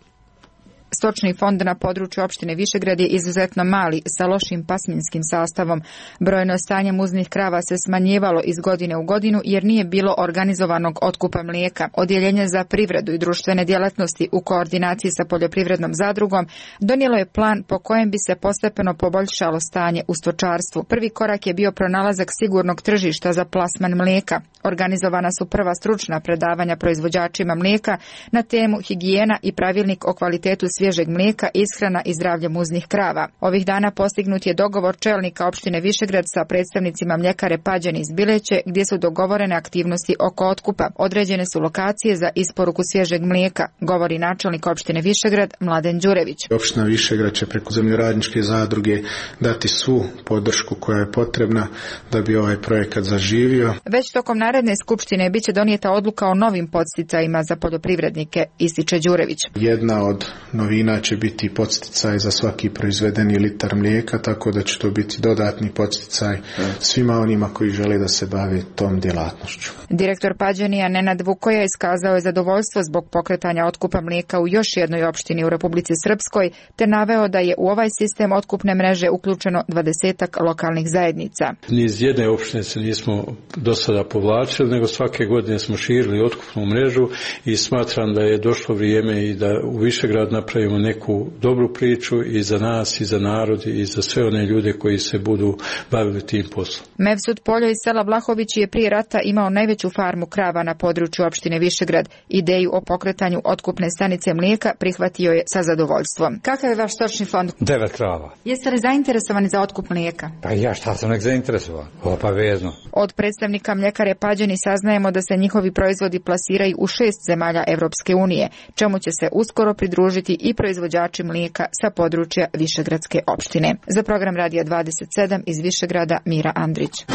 Stočni fond na području opštine Višegrad je izuzetno mali, sa lošim pasminskim sastavom. Brojno stanje muznih krava se smanjivalo iz godine u godinu jer nije bilo organizovanog otkupa mlijeka. Odjeljenje za privredu i društvene djelatnosti u koordinaciji sa poljoprivrednom zadrugom donijelo je plan po kojem bi se postepeno poboljšalo stanje u stočarstvu. Prvi korak je bio pronalazak sigurnog tržišta za plasman mlijeka. Organizovana su prva stručna predavanja proizvođačima mlijeka na temu higijena i pravilnik o kvalitetu svježeg mlijeka, ishrana i zdravlje muznih krava. Ovih dana postignut je dogovor čelnika opštine Višegrad sa predstavnicima mljekare Pađen iz Bileće, gdje su dogovorene aktivnosti oko otkupa. Određene su lokacije za isporuku svježeg mlijeka, govori načelnik opštine Višegrad Mladen Đurević. Opština Višegrad će preko zemljoradničke zadruge dati svu podršku koja je potrebna da bi ovaj projekat zaživio. Već tokom naredne skupštine biće donijeta odluka o novim podsticajima za poljoprivrednike, ističe Đurević. Jedna od novina će biti podsticaj za svaki proizvedeni litar mlijeka, tako da će to biti dodatni podsticaj svima onima koji žele da se bave tom djelatnošću. Direktor Pađenija Nenad Vukoja iskazao je zadovoljstvo zbog pokretanja otkupa mlijeka u još jednoj opštini u Republici Srpskoj, te naveo da je u ovaj sistem otkupne mreže uključeno 20 lokalnih zajednica. Ni iz jedne opštine se nismo do sada povlačili, nego svake godine smo širili otkupnu mrežu i smatram da je došlo vrijeme i da u Višegrad napravimo neku dobru priču i za nas, i za narod, i za sve one ljude koji se budu bavili tim poslom. Mevsud Poljo iz sela Vlahović je prije rata imao najveću farmu krava na području opštine Višegrad. Ideju o pokretanju otkupne stanice mlijeka prihvatio je sa zadovoljstvom. Kakav je vaš stočni fond? 9 krava. Jeste li zainteresovani za otkup mlijeka? Pa ja šta sam nek zainteresovan, obavezno. Od predstavnika mljekare Pađeni saznajemo da se njihovi proizvodi plasiraju u 6 zemalja Evropske unije, čemu će se uskoro pridružiti i proizvođači mlijeka sa područja Višegradske opštine. Za program Radija 27 iz Višegrada Mira Andrić.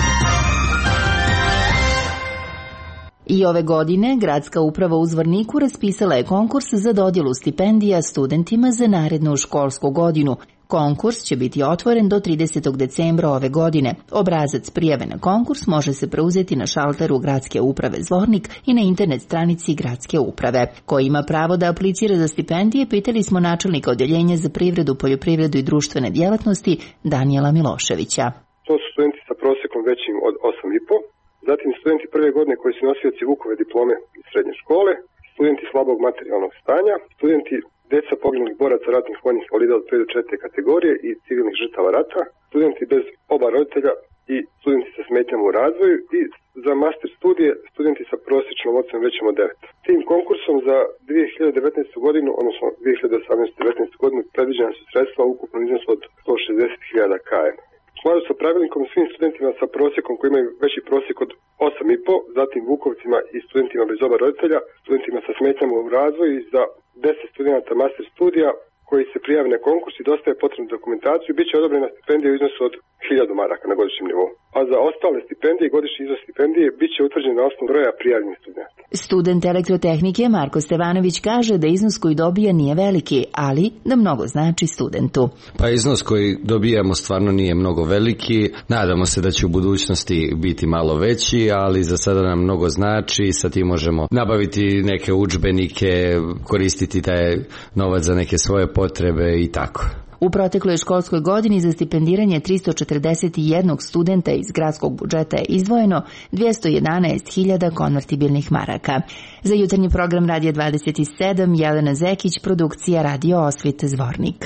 I ove godine Gradska uprava u Zvorniku raspisala je konkurs za dodjelu stipendija studentima za narednu školsku godinu. Konkurs će biti otvoren do 30. decembra ove godine. Obrazac prijave na konkurs može se preuzeti na šalteru Gradske uprave Zvornik i na internet stranici Gradske uprave. Ko ima pravo da aplicira za stipendije, pitali smo načelnika odjeljenja za privredu, poljoprivredu i društvene djelatnosti Danijela Miloševića. To su studenti sa prosjekom većim od 8,5, zatim studenti prve godine koji su nosioci Vukove diplome iz srednje škole, studenti slabog materijalnog stanja, studenti djeca poginulih boraca, ratnih vojnih invalida od 5 do 4 kategorije i civilnih žrtava rata, studenti bez oba roditelja i studenti sa smetnjama u razvoju i za master studije studenti sa prosječnom ocenom većom od 9. Tim konkursom za 2019. godinu, odnosno 2018-19. godinu, predviđena su sredstva u ukupnom iznosu od 160.000 km. U skladu sa pravilnikom svim studentima sa prosjekom koji imaju veći prosjek od 8,5, zatim Vukovcima i studentima bez oba roditelja, studentima sa smetnjama u razvoju i za 10 studenta master studija koji se prijave na konkurs i dostave potrebnu dokumentaciju, bit će odobrena stipendija u iznosu od 1000 maraka na godišnjem nivou. A za ostale stipendije i godišnji iznos stipendije bit će utvrđen na osnovu broja prijavljenih studenta. Student elektrotehnike Marko Stevanović kaže da iznos koji dobija nije veliki, ali da mnogo znači studentu. Pa iznos koji dobijamo stvarno nije mnogo veliki. Nadamo se da će u budućnosti biti malo veći, ali za sada nam mnogo znači. Sa tim možemo nabaviti neke udžbenike, koristiti taj novac za neke svoje potrebe i tako. U protekloj školskoj godini za stipendiranje 341 studenta iz gradskog budžeta je izdvojeno 211.000 konvertibilnih maraka. Za jutarnji program Radija 27, Jelena Zekić, produkcija Radio Osvit, Zvornik.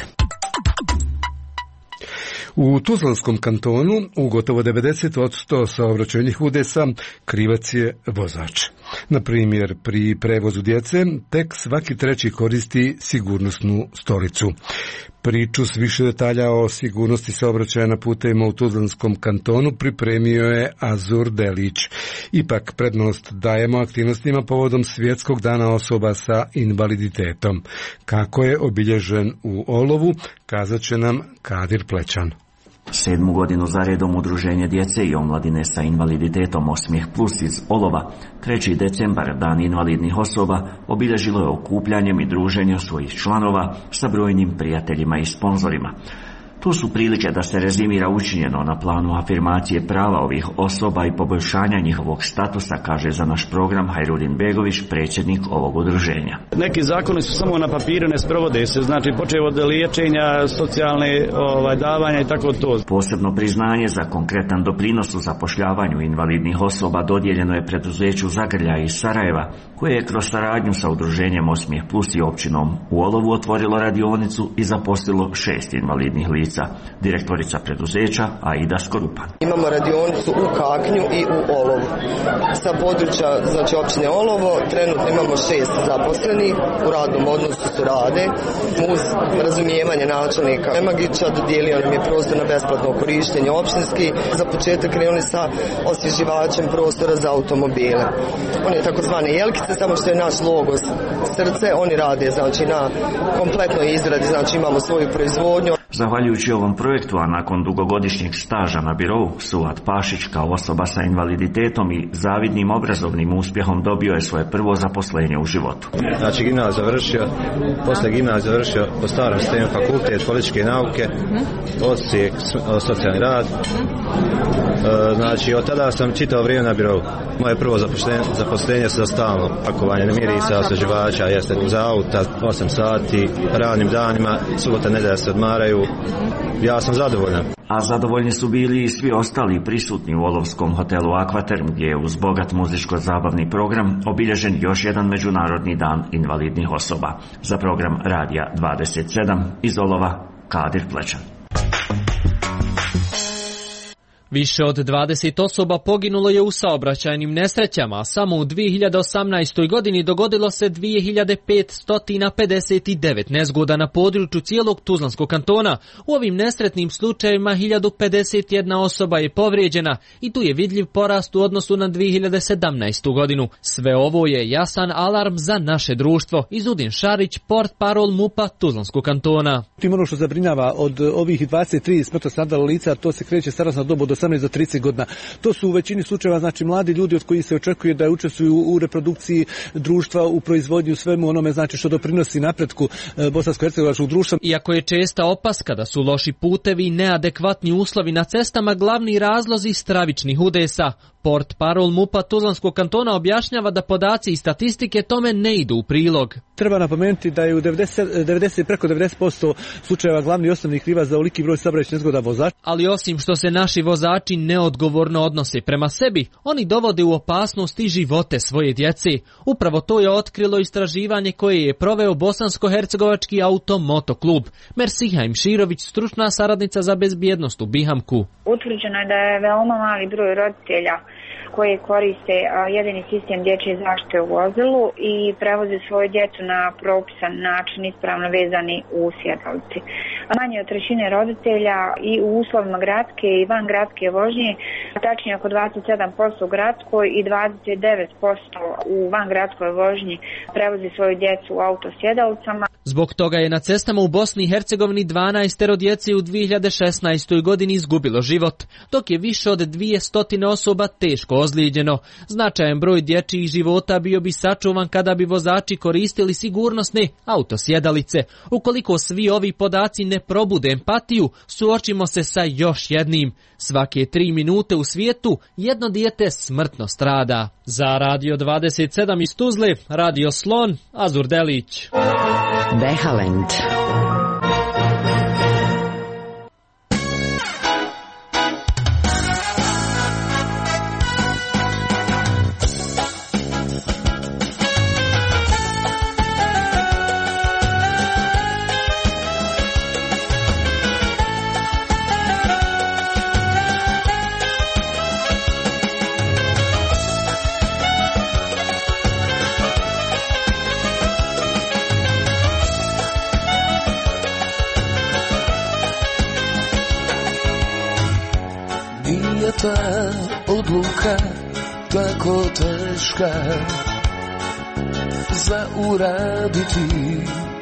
U Tuzlanskom kantonu u gotovo 90% saobraćajnih udesa krivac je vozač. Na primjer, pri prevozu djece tek svaki treći koristi sigurnosnu stolicu. Priču s više detalja o sigurnosti saobraćaja na putevima u Tuzlanskom kantonu pripremio je Azur Delić. Ipak prednost dajemo aktivnostima povodom Svjetskog dana osoba sa invaliditetom. Kako je obilježen u Olovu, kazat će nam Kadir Plećan. 7. godinu za redom Udruženje djece i omladine sa invaliditetom Osmijeh Plus iz Olova, 3. decembar, Dan invalidnih osoba, obilježilo je okupljanjem i druženjem svojih članova sa brojnim prijateljima i sponzorima. Tu su prilike da se rezimira učinjeno na planu afirmacije prava ovih osoba i poboljšanja njihovog statusa, kaže za naš program Hajrudin Begović, predsjednik ovog udruženja. Neki zakoni su samo na papiru, ne sprovode se, znači počev od liječenja, socijalne davanja i tako to. Posebno priznanje za konkretan doprinos u zapošljavanju invalidnih osoba dodijeljeno je preduzeću Zagrlja iz Sarajeva, koje je kroz saradnju sa udruženjem Osmijeh Plus i općinom u Olovu otvorilo radionicu i zaposlilo 6 invalidnih lica. Direktorica preduzeća Aida Skorupan. Imamo radionicu u Kaknju i u Olovu. Sa područja, znači općine Olovo, trenutno imamo 6 zaposlenih, u radnom odnosu su rade, uz razumijevanje načelnika Emagića, dodijelio nam je prostor na besplatno korištenje općinski. Za početak krenuli sa osvježivačem prostora za automobile. On je takozvane jelkice, samo što je naš logo srce, oni rade znači na kompletnoj izradi, znači imamo svoju proizvodnju. Zahvaljujući ovom projektu, a nakon dugogodišnjeg staža na birovu, Suat Pašić kao osoba sa invaliditetom i zavidnim obrazovnim uspjehom dobio je svoje prvo zaposlenje u životu. Znači gimnaziju završio, posle gimnaziju završio po starom sistemu fakultet političke nauke, odsjek socijalni rad. Znači od tada sam čitao vrijeme na birovu. Moje prvo zaposlenje za stalno pakovanje mirisa, osvježivača, jeste za auta, 8 sati, radnim danima, subota, nedjelja se odmaraju. Ja sam zadovoljan. A zadovoljni su bili i svi ostali prisutni u Olovskom hotelu Akvaterm, gdje je uz bogat muzičko-zabavni program obilježen još jedan međunarodni dan invalidnih osoba. Za program Radija 27 iz Olova, Kadir Plećan. Više od 20 osoba poginulo je u saobraćajnim nesrećama, a samo u 2018. godini dogodilo se 2559 nezgoda na području cijelog Tuzlanskog kantona. U ovim nesretnim slučajevima 1051 osoba je povrijeđena i tu je vidljiv porast u odnosu na 2017. godinu. Sve ovo je jasan alarm za naše društvo. Izudin Šarić, portparol MUP-a Tuzlanskog kantona. Tim ono što zabrinjava od ovih 23 smrtno stradalih lica, to se kreće starosna dob od 18 do 30 godina. To su u većini slučajeva znači mladi ljudi od kojih se očekuje da učestvuju u reprodukciji društva, u proizvodnji, u svemu onome znači što doprinosi napretku bosansko-hercegovačkog društva. Iako je česta opaska da su loši putevi i neadekvatni uslovi na cestama glavni razlozi stravičnih udesa, portparol MUP-a Tuzlanskog kantona objašnjava da podaci i statistike tome ne idu u prilog. Treba napomenuti da je u preko 90% slučajeva glavni osnovni krivac za ovoliki broj saobraćajnih nezgoda vozač. Ali osim što se naši vozači neodgovorno odnose prema sebi, oni dovode u opasnost i živote svoje djece. Upravo to je otkrilo istraživanje koje je proveo Bosansko-hercegovački automoto klub. Mersiha Imširović, stručna saradnica za bezbjednost u Bihamku. Utvrđeno je da je veoma mali broj roditelja koje koriste jedini sistem dječje zaštite u vozilu i prevoze svoju djecu na propisan način ispravno vezani u sjedalici. Manje od trećine roditelja i u uslovima gradske i van gradske vožnje, tačnije oko 27% u gradskoj i 29% u van gradskoj vožnji prevozi svoju djecu u autosjedalicama. Zbog toga je na cestama u Bosni i Hercegovini 12 djece u 2016. godini izgubilo život, dok je više od 200 osoba teško ozlijeđeno. Značajan broj dječjih života bio bi sačuvan kada bi vozači koristili sigurnosne autosjedalice. Ukoliko svi ovi podaci ne probude empatiju, suočimo se sa još jednim. Svake 3 minute u svijetu jedno dijete smrtno strada. Za Radio 27 iz Tuzle, Radio Slon, Azur Delić. Behalend. Ta odluka tako teška za uraditi.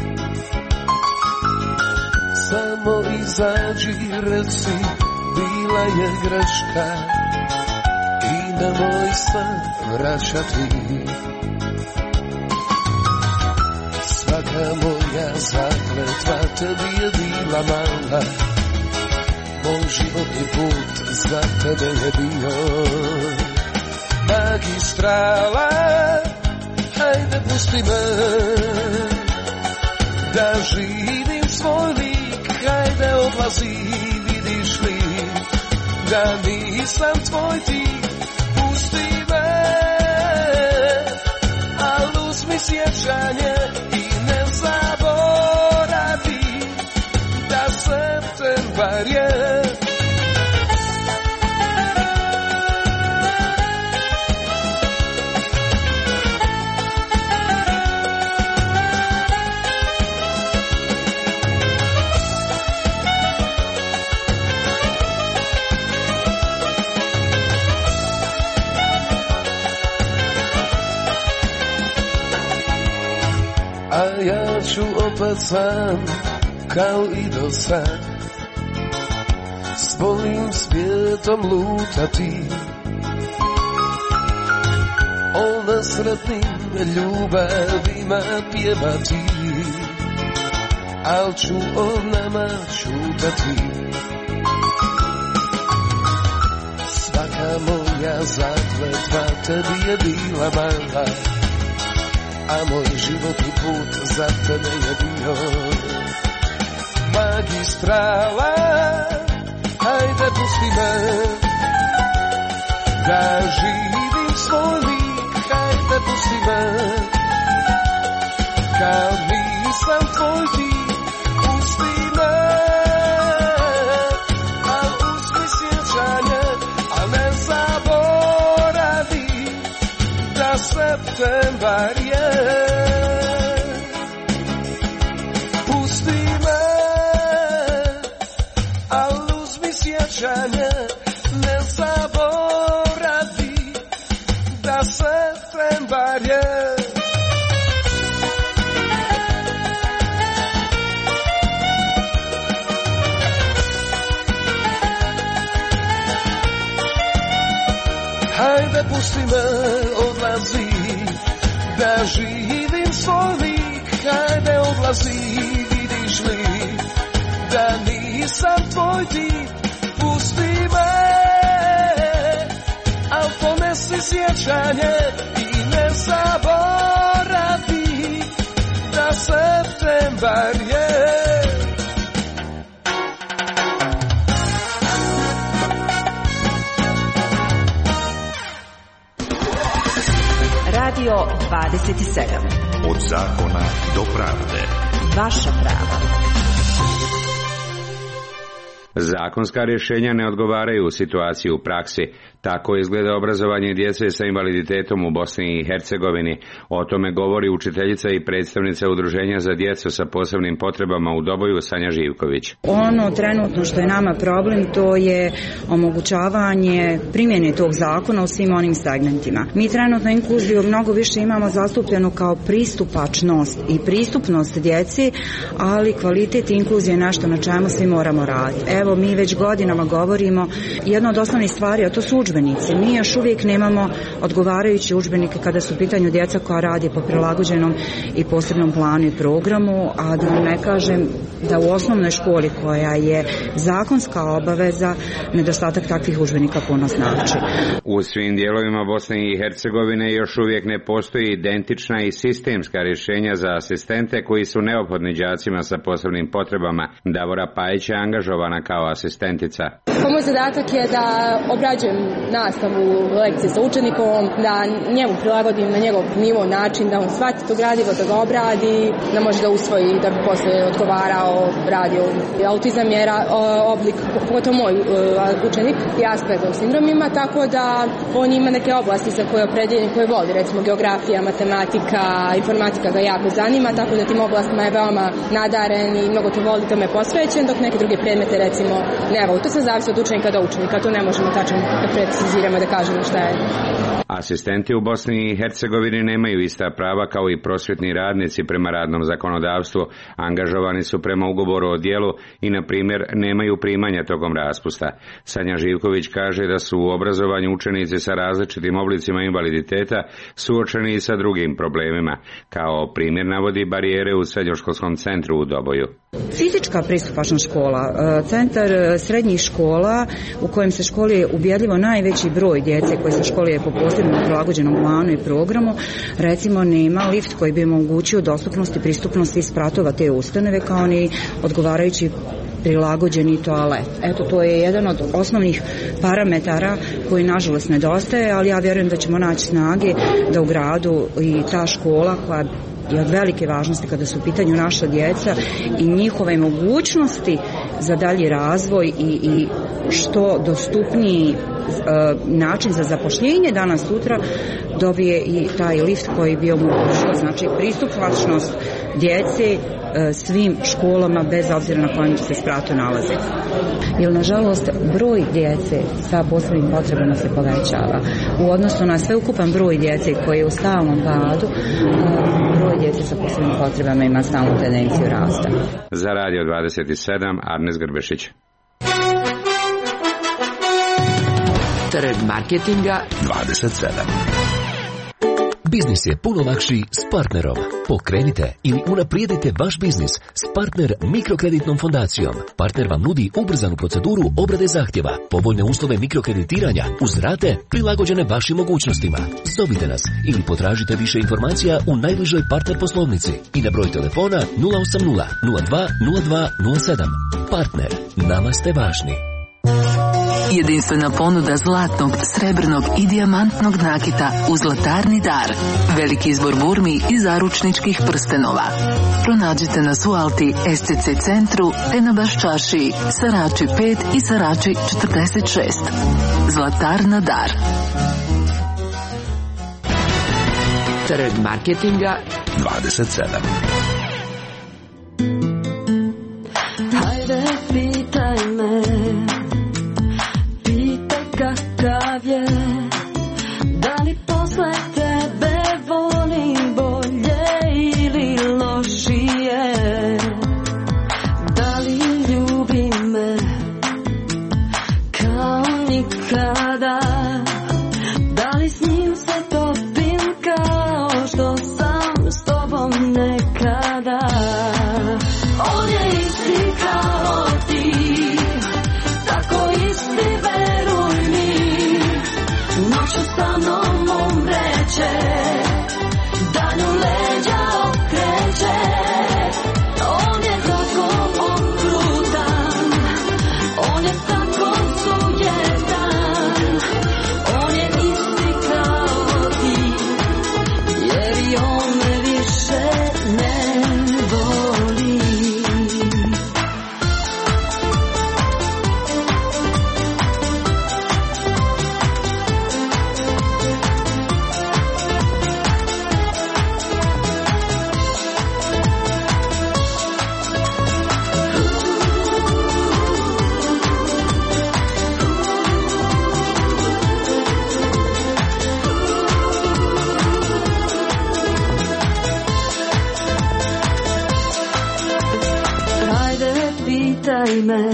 Samo izađi i reci bila je greška i nemoj se vraćati. Svaka moja zakletva tebi je bila mala, moj životni put za tebe je bio magistrala. Hajde pusti me da živim svoj lik, hajde odlazi, vidiš li da nisam tvoj ti. Pusti me, al uzmi sjećanje i ne zaboravi da septembar je. A ja ću opet sam, kao i do sad, s bolim svijetom lutati. O nesretnim ljubavima pjevati, al ću o nama čutati. Svaka moja zakletva tebi je bila mala, a moj životni put za tebe je bio magistrala. Hajde pusti me da živim svoj lik, hajde pusti me kad nisam tvoj ti. Pusti me, al uzmi sjećanje, a ne zaboravi da septembar je. Pusti me, al uzmi sjećanje, ne zaboravi da septembar je. Hajde pusti me, odlazi, da živim svoj lik, hajde odlazi, vidiš li da nisam tvoj ti. Pusti me, al ponesi sjećanje i ne zaboravi da septembar je. Radio 27. Od zakona do pravde. Vaša prava. Zakonska rješenja ne odgovaraju u situaciji u praksi. Tako izgleda obrazovanje djece sa invaliditetom u Bosni i Hercegovini. O tome govori učiteljica i predstavnica Udruženja za djecu sa posebnim potrebama u Doboju Sanja Živković. Ono trenutno što je nama problem, to je omogućavanje primjene tog zakona u svim onim segmentima. Mi trenutno inkluziju mnogo više imamo zastupljeno kao pristupačnost i pristupnost djeci, ali kvalitet inkluzije je nešto na čemu svi moramo raditi. Evo, mi već godinama govorimo, jedna od osnovnih stvari, a to su udžbenici. Mi još uvijek nemamo odgovarajuće udžbenike kada su u pitanju djeca koja radi po prilagođenom i posebnom planu i programu, a da ne kažem da u osnovnoj školi koja je zakonska obaveza, nedostatak takvih udžbenika puno znači. U svim dijelovima Bosne i Hercegovine još uvijek ne postoji identična i sistemska rješenja za asistente koji su neophodni đacima sa posebnim potrebama. Davora Pajić je angažovana kao asistentica. Moj zadatak je da obrađujem nastavu lekcije sa učenikom, da njemu prilagodim na njegov nivo način, da on shvati to gradivo, da ga obradi, da može da usvoji, da bi poslije odgovarao, radio. Autizam je oblik, pogotovo moj učenik, je Aspergerov sindromima, tako da on ima neke oblasti za koje je opredjeljen, koje voli, recimo geografija, matematika, informatika ga jako zanima, tako da tim oblastima je veoma nadaren i mnogo to voli, tome je posvećen, dok neke druge predmete, recimo, ne voli. To se zavisi od učenika do učenika, to ne možemo tačno da preciziramo, da kažemo šta je. Asistenti u Bosni i Hercegovini nemaju ista prava kao i prosvjetni radnici prema radnom zakonodavstvu. Angažovani su prema ugovoru o djelu i, na primjer, nemaju primanja tokom raspusta. Sanja Živković kaže da su u obrazovanju učenici sa različitim oblicima invaliditeta suočeni i sa drugim problemima. Kao primjer navodi barijere u srednjoškolskom centru u Doboju. Fizička pristupačna škola, centar srednjih škola u kojem se školuje ubjedljivo najveći broj djece koji se školuje po posebnom prilagođenom planu i programu, recimo nema lift koji bi omogućio dostupnost i pristupnost iz spratova te ustanove kao ni odgovarajući prilagođeni toalet. Eto, to je jedan od osnovnih parametara koji nažalost nedostaje, ali ja vjerujem da ćemo naći snage da u gradu i ta škola koja je od velike važnosti kada su u pitanju naša djeca i njihove mogućnosti za dalji razvoj i što dostupniji način za zapošljenje danas sutra dobije i taj lift koji bi omogućio, znači, pristupačnost djece svim školama bez obzira na kojem se spratu nalaze. Jer nažalost broj djece sa posebnim potrebama se povećava. U odnosu na sveukupan broj djece koji je u stalnom padu, broj djece sa posebnim potrebama ima stalnu tendenciju rasta. Za Radio 27, Arnes Grbešić. Trg marketinga 27. Biznis je puno lakši s partnerom. Pokrenite ili unaprijedite vaš biznis s Partner mikrokreditnom fondacijom. Partner vam nudi ubrzanu proceduru obrade zahtjeva, povoljne uslove mikrokreditiranja uz rate prilagođene vašim mogućnostima. Zovite nas ili potražite više informacija u najbližoj partner poslovnici i na broj telefona 080 02 02 07. Partner, nama ste važni. Jedinstvena ponuda zlatnog, srebrnog i dijamantnog nakita u Zlatarni dar. Veliki izbor burmi i zaručničkih prstenova. Pronađite nas u Alti, SCC centru, te na Baščaršiji, Sarači 5 i Sarači 46. Zlatarna dar. Trg marketinga 27. Hajde, pitaj me, kakav je, da li posle tebe volim bolje ili lošije, da li ljubi me kao nikada, da li s njim se topim kao što sam s tobom nekada. pitaj me,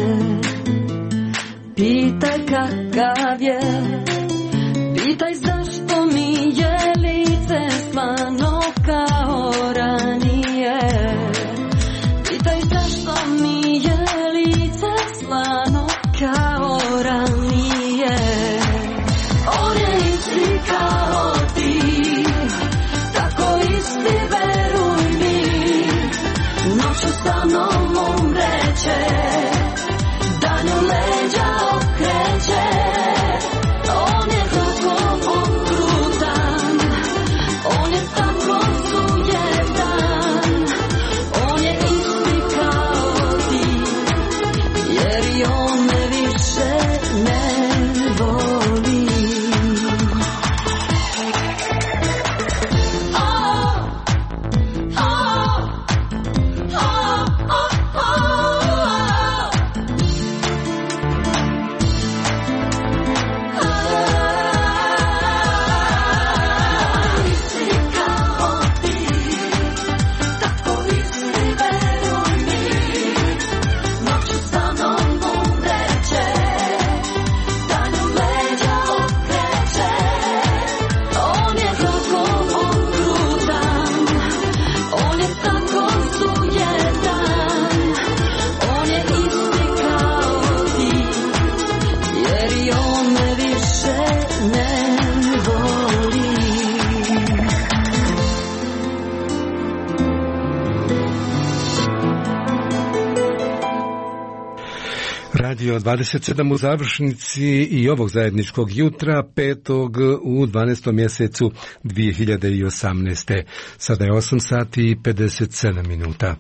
pitaj kakav je, pitaj zašto mi je lice slano kao ranije, pitaj zašto mi je lice slano kao ranije. On je isti kao ti, tako isti veruj mi, noću sa mnom umreće, danju leđa okreće. On je tako okrutan, on je tako sujetan, on je isti kao ti, jer i on me više ne voli. Radio 27 u završnici i ovog zajedničkog jutra, 5. u 12. mjesecu 2018. Sada je 8 sati i 57 minuta.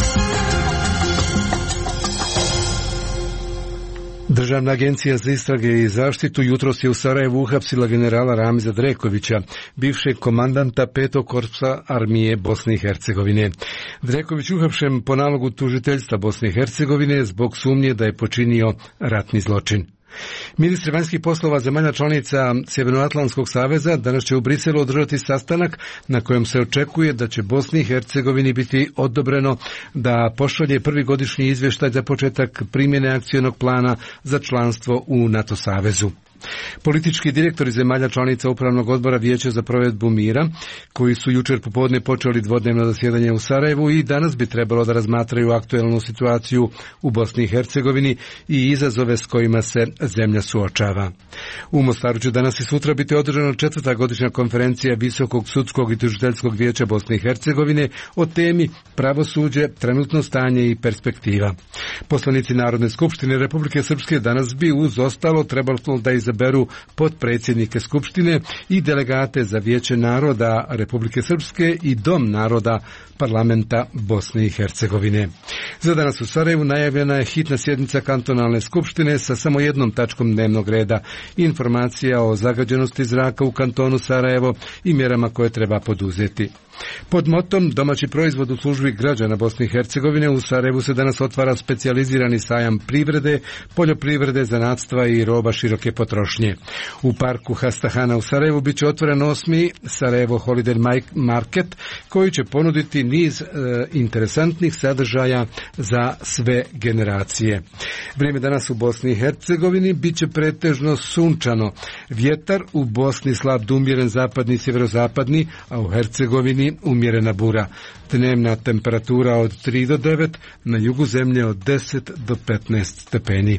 Državna agencija za istrage i zaštitu jutros je u Sarajevu uhapsila generala Ramiza Drekovića, bivšeg komandanta 5. korpusa armije Bosne i Hercegovine. Dreković uhapšen po nalogu tužiteljstva Bosne i Hercegovine zbog sumnje da je počinio ratni zločin. Ministri vanjskih poslova zemalja članica Sjevernoatlantskog saveza danas će u Briselu održati sastanak na kojem se očekuje da će Bosni i Hercegovini biti odobreno da pošalje prvi godišnji izvještaj za početak primjene akcionog plana za članstvo u NATO savezu. Politički direktori zemalja članica Upravnog odbora Vijeća za provedbu mira, koji su jučer popodne počeli dvodnevno zasjedanje u Sarajevu i danas bi trebalo da razmatraju aktuelnu situaciju u Bosni i Hercegovini i izazove s kojima se zemlja suočava. U Mostaru će danas i sutra biti održana 4. godišnja konferencija Visokog sudskog i tužiteljskog vijeća Bosne i Hercegovine o temi pravosuđe, trenutno stanje i perspektiva. Poslanici Narodne skupštine Republike Srpske danas bi uz ostalo trebalo da izaberu potpredsjednike Skupštine i delegate za Vijeće naroda Republike Srpske i Dom naroda Parlamenta Bosne i Hercegovine. Za danas u Sarajevu najavljena je hitna sjednica kantonalne skupštine sa samo jednom tačkom dnevnog reda, informacija o zagađenosti zraka u kantonu Sarajevo i mjerama koje treba poduzeti. Pod motom domaći proizvod u službi građana Bosne i Hercegovine u Sarajevu se danas otvara specijalizirani sajam privrede, poljoprivrede, zanatstva i roba široke potrošnje. U parku Hastahana u Sarajevu bit će otvoren 8. Sarajevo Holiday Market koji će ponuditi niz interesantnih sadržaja za sve generacije. Vrijeme danas u Bosni i Hercegovini bit će pretežno sunčano. Vjetar u Bosni slab do umjeren zapadni i sjeverozapadni, a u Hercegovini umjerena bura. Dnevna temperatura od 3 do 9, na jugu zemlje od 10 do 15 stepeni.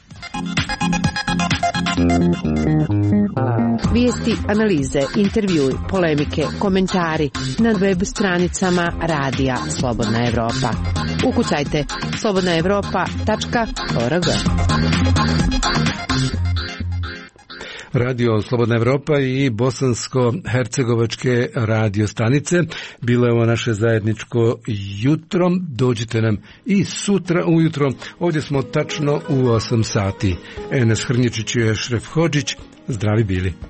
Vijesti, analize, intervjui, polemike, komentari na web stranicama Radija Slobodna Evropa. Ukucajte slobodnaevropa.org. Radio Slobodna Evropa i bosansko-hercegovačke radio stanice. Bilo je ovo naše zajedničko jutro. Dođite nam i sutra ujutro. Ovdje smo tačno u 8 sati. Enes Hrnječić i Ešref Hodžić. Zdravi bili.